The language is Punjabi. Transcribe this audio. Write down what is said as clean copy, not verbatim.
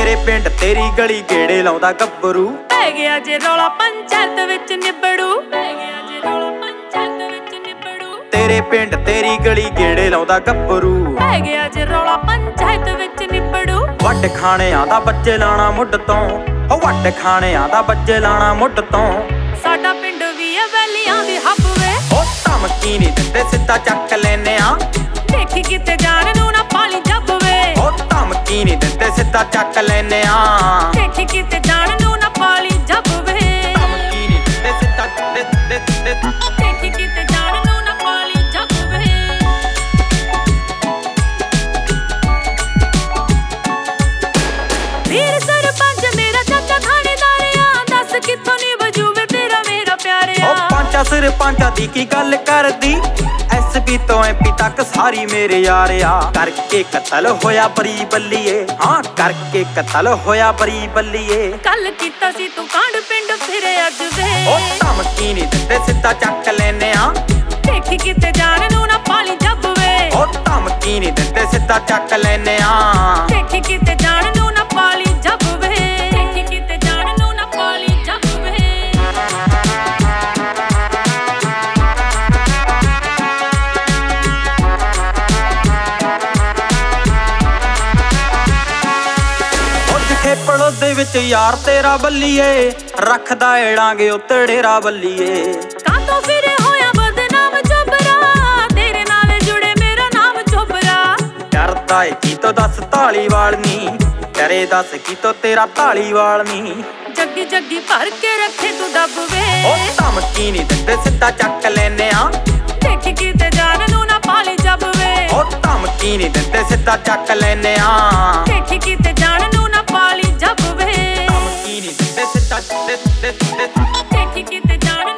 ਤੇਰੇ ਪਿੰਡ ਤੇਰੀ ਗਲੀ ਗੇੜੇ ਲਾਉਂਦਾ ਗੱਭਰੂ ਪੈ ਗਿਆ ਜੇ ਰੌਲਾ ਪੰਚਾਇਤ ਵਿੱਚ ਨਿਬੜੂ ਪੈ ਗਿਆ ਜੇ ਰੌਲਾ ਪੰਚਾਇਤ ਵਿੱਚ ਨਿਬੜੂ ਤੇਰੇ ਪਿੰਡ ਤੇਰੀ ਗਲੀ ਗੇੜੇ ਲਾਉਂਦਾ ਗੱਭਰੂ ਪੈ ਗਿਆ ਜੇ ਰੌਲਾ ਪੰਚਾਇਤ ਵਿੱਚ ਨਿਬੜੂ ਵੱਡ ਖਾਣਿਆਂ ਦਾ ਬੱਚੇ ਲਾਣਾ ਮੁੱਢ ਤੋਂ ਉਹ ਵੱਡ ਖਾਣਿਆਂ ਦਾ ਬੱਚੇ ਲਾਣਾ ਮੁੱਢ ਤੋਂ ਸਾਡਾ ਪਿੰਡ ਵੀ ਐ ਵੈਲੀਆਂ ਦੀ ਹੱਬ ਵੇ ਉਹ ਧਮਕੀ ਨਹੀਂ ਦਿੰਦੇ ਸਿੱਧਾ ਚੱਕ ਲੈਨੇ ਆ ਦੇਖੀ ਕਿਤੇ ਜਾਣ ਨੂੰ ਨਾ ਪਾਲੀ ਜੱਬ ਵੇ ਉਹ ਧਮਕੀ ਨਹੀਂ ਦਿੰਦੇ ਸਿੱਧਾ ਚੱਕ ਲੈਨੇ ਆ ਦੇਖੀ ਕਿਤੇ ਜਾਣ ਨੂੰ ਨਾ ਪਾਲੀ ਜੱਬ ਵੇ ਧਮਕੀ ਨਹੀਂ ਦਿੰਦੇ ਸਿੱਧਾ ਦੇਖੀ ਕਿਤੇ ਜਾਣ ਨੂੰ ਨਾ ਪਾਲੀ ਜੱਬ ਵੇ ਵੀਰ ਸਰਪੰਚ ਮੇਰਾ ਚਾਚਾ ਥਾਣੇਦਾਰਿਆ ਦੱਸ ਕਿੱਥੋਂ ਨੀ ਵਜੂਵੇ ਤੇਰਾ ਮੇਰਾ ਪਿਆਰਿਆ ਉਹ ਪੰਚਾ ਸਰਪੰਚਾਂ ਦੀ ਕੀ ਗੱਲ ਕਰਦੀ ਐਸਪੀ ਤੋਂ ਐਮਪੀ ਤੱਕ ਸਾਰੀ ਮੇਰੇ ਯਾਰਿਆ ਕਰਕੇ ਕਤਲ ਹੋਇਆ ਬਰੀ ਬੱਲੀਏ ਹਾਂ ਕਰਕੇ ਕਤਲ ਹੋਇਆ ਬਰੀ ਬੱਲੀਏ ਕੱਲ ਕੀਤਾ ਸੀ ਤੂੰ ਕਾਂਡ ਪਿੰਡ ਫਿਰ ਅੱਜ ਵੇ ਉਹ ਧਮਕੀ ਨਹੀਂ ਦਿੰਦੇ ਸਿੱਧਾ ਚੱਕ ਲੈਨੇ ਆ ਦੇਖੀ ਕਿਤੇ ਜਾਣ ਨੂੰ ਨਾ ਪਾਲੀ ਜੱਬ ਵੇ ਉਹ ਧਮਕੀ ਨਹੀਂ ਦਿੰਦੇ ਸਿੱਧਾ ਚੱਕ ਲੈਨੇ ਆ ਦੇਖੀ ਕਿਤੇ ਜਾਣ ਨੂੰ ਨਾ ਪਾਲੀ ਜੱਬ ਵੇ ਦੇਖੀ ਕਿਤੇ ਜਾਣ ਨੂੰ ਨਾ ਪਾਲੀ ਜੱਬ ਵੇ ਖੇਪੜੋ ਦੇ ਵਿੱਚ ਯਾਰ ਤੇਰਾ ਬੱਲੀਏ ਰੱਖਦਾ ਏੜਾਂਗੇ ਉੱਤੇ ਡੇਰਾ ਬੱਲੀਏ ਕਾਤੋਂ ਫਿਰੇ ਹੋਇਆ ਬਦਨਾਮ ਚੋਬਰਾ ਤੇਰੇ ਨਾਲ ਜੁੜੇ ਮੇਰਾ ਨਾਮ ਚੋਬਰਾ ਕਰਦਾ ਏ ਕੀ ਤੋ ਦੱਸ ਧਾਲੀਵਾਲ ਨੀ ਕਰੇ ਦੱਸ ਕੀ ਤੋ ਤੇਰਾ ਧਾਲੀਵਾਲ ਨੀ ਜੱਗੀ ਜੱਗੀ ਭਰ ਕੇ ਰੱਖੇ ਤੂੰ ਦੱਬ ਵੇ ਉਹ ਧਮਕੀ ਨਹੀਂ ਦਿੰਦੇ ਸਿੱਧਾ ਚੱਕ ਲੈਨੇ ਆ ਦੇਖੀ ਕਿਤੇ ਜਾਣ ਨੂੰ ਨਾ ਪਾਲੀ ਜੱਬ ਵੇ ਉਹ ਧਮਕੀ ਨਹੀਂ ਦਿੰਦੇ ਸਿੱਧਾ ਚੱਕ ਲੈਨੇ ਆ ਦੇਖੀ ਕਿਤੇ ਜਾਣ ਨੂੰ ਨਾ ਪਾਲੀ ਜੱਬ ਵੇ ਧਮਕੀ ਨਹੀਂ ਦਿੰਦੇ ਸਿੱਧਾ ਦੇਖੀ ਕਿਤੇ ਜਾਣ